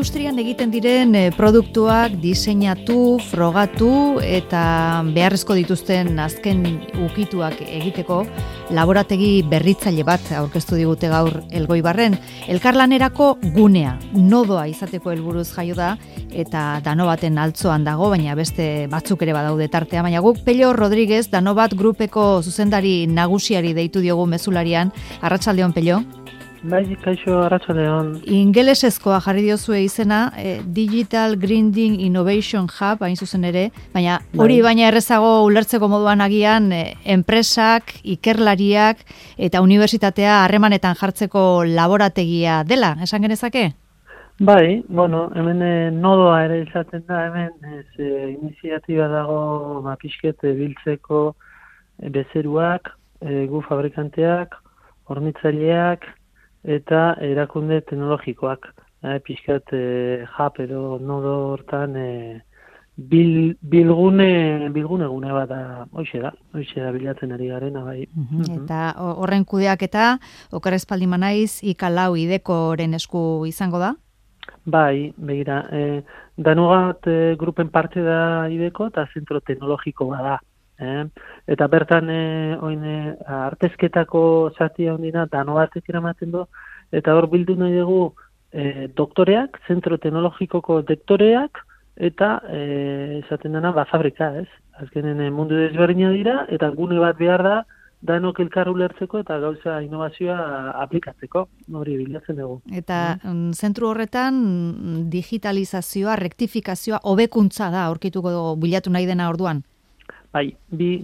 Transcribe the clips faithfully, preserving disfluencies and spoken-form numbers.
industrian egiten diren produktuak diseinatu, frogatu eta beharrezko dituzten azken ukituak egiteko laborategi berritzaile bat aurkeztu digute gaur Elgoibarren. Elkarlanerako gunea, nodoa izateko helburuz jaio da eta Danobaten altzoan dago, baina beste batzuk ere badaude tartea, baina guk Pello Rodriguez Danobat grupeko zuzendari nagusiari deitu diogu mezularian. Arratsaldeon, Pello. Bai, kaixo, arratsaldeon. Ingelesezkoa jarri diozue izena, eh, Digital Grinding Innovation Hub, hain zuzen ere, baina hori baina errezago ulertzeko moduan agian eh, enpresak, ikerlariak eta unibertsitatea harremanetan jartzeko laborategia dela, esan genezake? Bai, bueno, hemen eh, nodoa ere izaten da, hemen ez, eh, iniziatiba dago ba, pixket eh, biltzeko eh, bezeruak, eh, gu fabrikanteak, hornitzaileak, eta erakunde teknologikoak. Eh, pixkat eh, hub edo nodo hortan eh, bil, bilgune, bilgune gune bat da, hoxe da, hoxe da bilatzen ari garena, bai. Uh-huh. Eta horren kudeaketa, okerrezpaldi manaiz, ikalau idekoren esku izango da? Bai, begira, eh, Danobat eh, grupen parte da ideko eta zentro teknologiko bada. Eh? Eta bertan eh, oin, eh, artezketako zati handina Danobatek eramaten du, eta hor bildu nahi dugu eh, doktoreak, zentro teknologikoko doktoreak, eta eh, esaten dena ba, fabrika, ez? Azkenen eh, mundu desberdina dira, eta gune bat behar da, danok elkar ulertzeko eta gauza innovazioa aplikatzeko, hori bilatzen dugu. Eta mm. zentru horretan digitalizazioa, rektifikazioa, hobekuntza da, aurkituko bilatu nahi dena orduan? Bai, bi,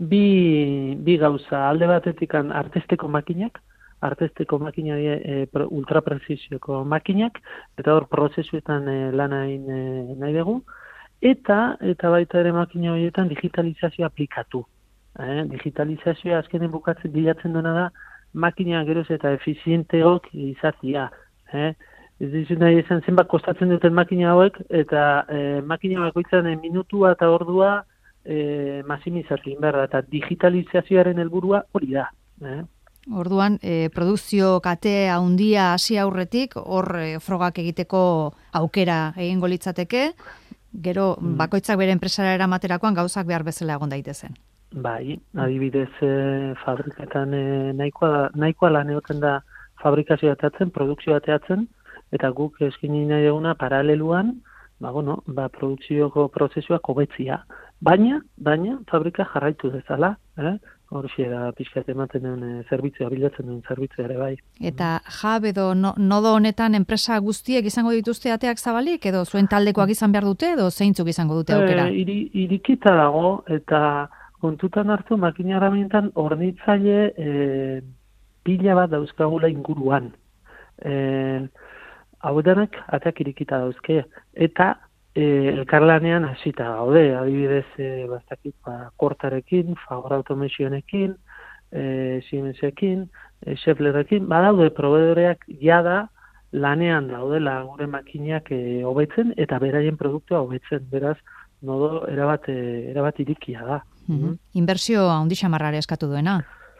bi, bi gauza, alde batetik artesteko makinak, artesteko makina e, ultraprezisioko makinak, eta hor prozesuetan e, lan hain e, nahi dugu, eta, eta baita ere makina horietan digitalizazioa aplikatu. Eh, digitalizazioa azkenen bukatzen bilatzen duena da, makina geroz eta efizienteok izatia. Eh? Ez dizu nahi esan zenbat kostatzen duten makina hauek, eta e, makina bakoitzan e, minutua eta ordua E, masimizatu inberda, eta digitalizazioaren helburua hori da. Eh? Orduan, e, produkzio kate handia hasi aurretik, hor e, frogak egiteko aukera egingo litzateke, gero mm. bakoitzak bere enpresara eramaterakoan gauzak behar bezala egon daitezen. Bai, adibidez e, fabriketan e, nahikoa, nahikoa lan egoten da fabrikazioa teatzen, produkzioa teatzen, eta guk eskini nahi duguna paraleluan, ba, bueno, ba, produkzioko prozesuak hobetzia. Baina, baina, fabrika jarraitu dezala, eh? Horxe da pixkat ematen duen e, zerbitzua, bilatzen duen zerbitzua ere bai. Eta jab edo no, nodo honetan enpresa guztiek izango dituzte ateak zabalik, edo zuen taldekoak izan behar dute, edo zeintzuk izango dute aukera? E, iri, irikita dago, eta kontutan hartu makina herramientan hornitzaile e, pila bat dauzkagula inguruan. E, hau denak ateak irikita dauzke, eta E, elkarlanean hasita gaude, adibidez e, bastakit, ba, kortarekin, Fagor Automationekin, e, Siemensekin, e, Schaefflerekin, badaude proveedoreak jada lanean daudela gure makinak e, hobetzen eta beraien produktua hobetzen, beraz, nodo erabat, e, erabat irikia da. Mm-hmm. Inbertsio handi xamarrare eskatu duena?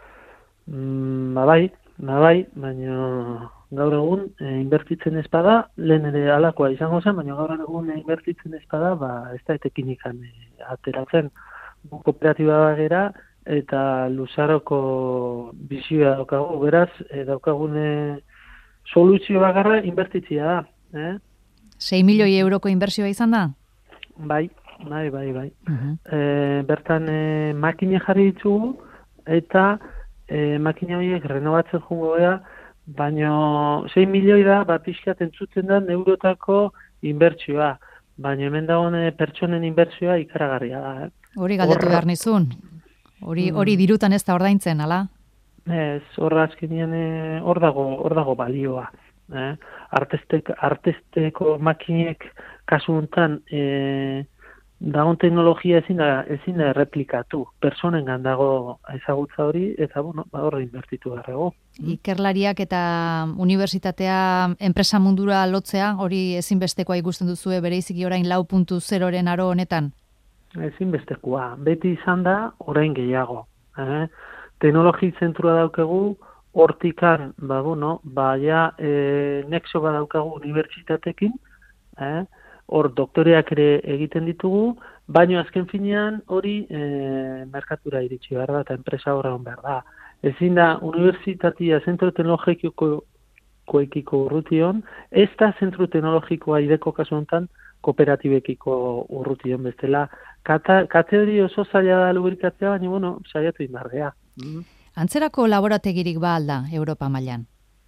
Mm, ba bai, ba bai, baina gaur egun e, inbertitzen espada, lehen ere alakoa izango zen, baina gaur egun e, inbertitzen espada, ba, ez da etekinikan e, ateratzen. Bu kooperatiba bagera, eta luzaroko bizioa daukagu, beraz, e, daukagune soluzio bagarra inbertitzia da. Eh? sei milioi euroko inbertsioa izan da? Bai, bai, bai, bai. Uh-huh. E, bertan e, makina jarri ditugu, eta e, makina horiek renovatzen jungo gara, baina sei milioi da, bat pixkat entzuten da neurotako inbertsioa, baina hemen dagoen pertsonen inbertsioa ikaragarria da. Eh? Hori galdetu behar nizun, hori, hori dirutan ez da ordaintzen, ala? Ez, hor azkenean hor dago, hor dago balioa. Eh? Artestek, artesteko makinek kasu honetan e, dagoen teknologia ezin da, ezin da replikatu. Personengan dago ezagutza hori, eta bueno, ba horre inbertitu garrego. Ikerlariak eta unibertsitatea enpresa mundura lotzea, hori ezinbestekoa ikusten duzue bereiziki orain lau puntu zeroren aro honetan? Ezinbestekoa. Beti izan da, orain gehiago. Eh? Teknologi zentrua daukegu, hortikan, ba, bueno, ba, ja, e, nexo bat daukagu unibertsitatekin, eh? Hor doktoreak ere egiten ditugu, baino azken finean hori e, merkatura iritsi behar da, eta enpresa horra hon behar da. Ezin da, unibertsitatea zentro teknologikoekiko urrution, ez da zentro teknologikoa ideko kasu honetan kooperatibekiko urrution bestela. Kata, kate hori oso zaila da lubrikatzea, baina, bueno, saiatu indargea. Mm. Antzerako laborategirik ba alda Europa mailan?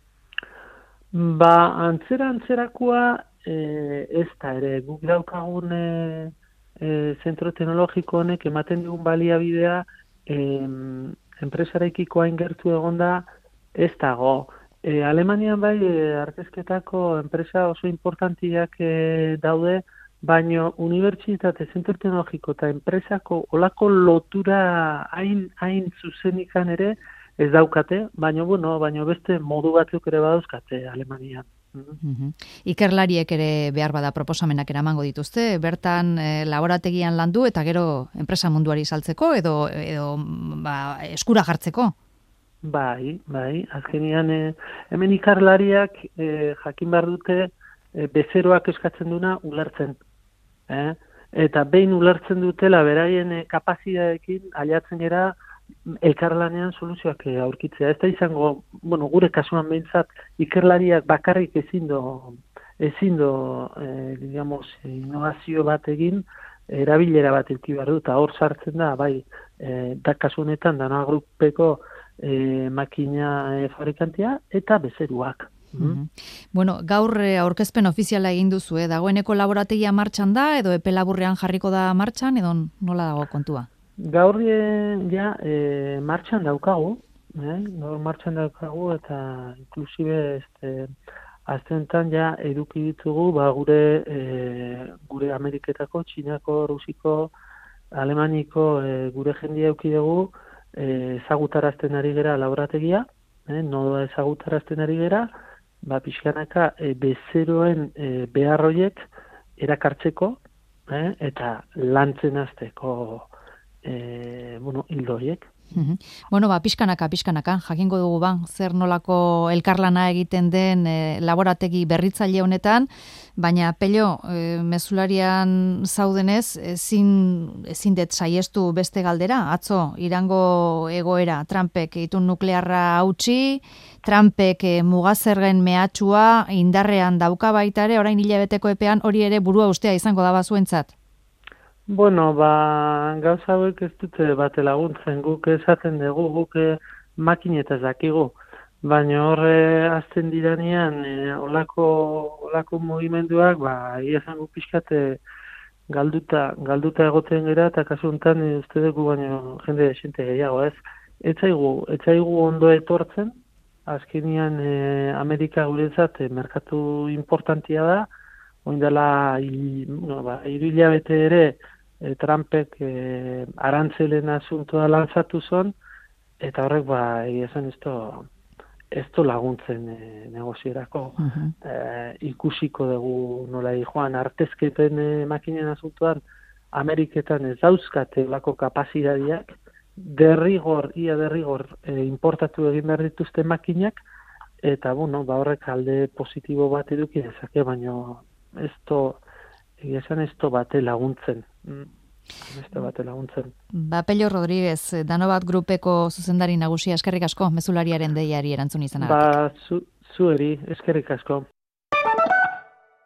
Ba, antzera antzerakoa e, ez da ere. Guk daukagun e, e, zentro teknologiko honek ematen digun baliabidea e, enpresarekiko hain gertu egonda ez dago. E, Alemanian bai, e, artezketako enpresa oso importantiak e, daude, baina unibertsitate, zentro teknologiko eta enpresako olako lotura hain, hain zuzenikan ere ez daukate, baina bueno, baina beste modu batzuk ere badauzkate Alemanian. Mm-hmm. Ikerlariek ere behar bada proposamenak eramango dituzte, bertan e, laborategian landu eta gero enpresa munduari saltzeko edo, edo ba, eskura jartzeko? Bai, bai, azkenian e, hemen ikerlariak e, jakin behar dute e, bezeroak eskatzen duna ulertzen. Eh? Eta behin ulertzen dutela beraien e, kapazitateekin aliatzen gera elkarlanean soluzioak aurkitzea. Ez da izango, bueno, gure kasuan behintzat, ikerlariak bakarrik ezin do, ezin do, eh, digamos, innovazio bat egin, erabilera bat eduki behar du, eta hor sartzen da, bai, eh, da kasu honetan, dana grupeko eh, makina eh, fabrikantea, eta bezeruak. Mm-hmm. Bueno, gaur aurkezpen ofiziala egin duzu, eh? Dagoeneko laborategia martxan da, edo epe laburrean jarriko da martxan, edo nola dago kontua? Gaur ja e, martxan daukagu, eh? Gaur martxan daukagu eta inklusibe este, aztentan ja eduki ditugu ba, gure e, gure Ameriketako, Txinako, Rusiko, Alemaniko e, gure jendia eduki dugu e, ezagutarazten ari gera laborategia, eh? Nodoa ezagutarazten ari gera, ba, pixkanaka e, bezeroen e, beharroiek erakartzeko eh? Eta lantzen hasteko E, bueno, hildo horiek. Mm-hmm. Bueno, ba, pixkanaka, pixkanaka, jakingo dugu ba, zer nolako elkarlana egiten den e, laborategi berritzaile honetan, baina Pello, e, mezularian zaudenez, ezin, ezin det saiestu beste galdera, atzo, Irango egoera, Trumpek itun nuklearra hautsi, Trumpek e, mugazergen mehatxua indarrean dauka baita ere, orain hilabeteko epean hori ere burua ustea izango da bazuentzat. Bueno, ba, gauza hauek ez dute bate laguntzen, guk esaten dugu, guk makinetaz dakigu, baina horre azten diranean, e, olako, olako mugimenduak, ba, ia zango pixkate galduta, galduta egoten gera, eta kasu honetan, e, uste dugu, baina jende desente gehiago, ez? Etzaigu, etzaigu ondo etortzen, azkenian e, Amerika guretzat, e, merkatu importantia da, oindela, no, ba, hiru hilabete ere, E, Trumpek e, arantzelen asuntoa lanzatu zon, eta horrek ba, egia zen ez to laguntzen e, negoziorako. Uh-huh. e, ikusiko dugu nola joan artezketen e, makinen asuntoan, Ameriketan ez dauzkate lako kapazidadiak, derrigor, ia derrigor, e, importatu egin behar dituzte makinak, eta bueno, ba, horrek alde positibo bat eduki dezake, baina ez to, egia zen ez to bate laguntzen. Ez da bate laguntzen. Ba, Pello Rodríguez, Danobat grupeko zuzendari nagusia, eskerrik asko, mezulariaren deiari erantzun izanagatik. Ba, zu, zueri, eskerrik asko.